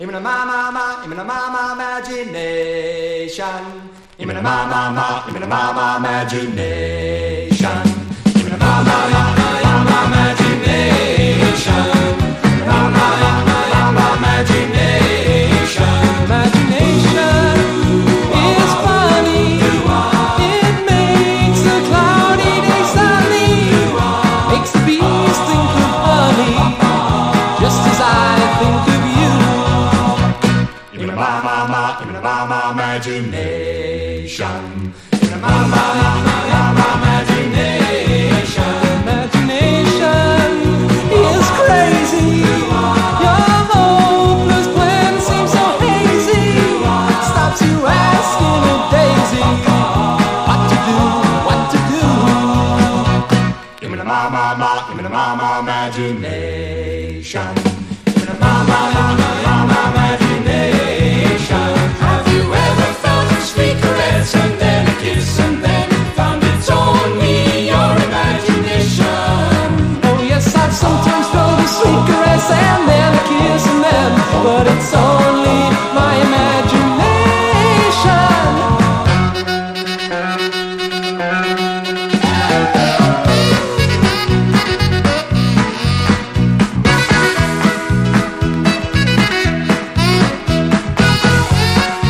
Imina ma imagination. Imina ma imagination. Imina ma imagination. Imagination. Imagination is funny. It makes a cloudy day sunny. Makes the bees think of honey, just as I think of you. Imina ma imagination. Imina ma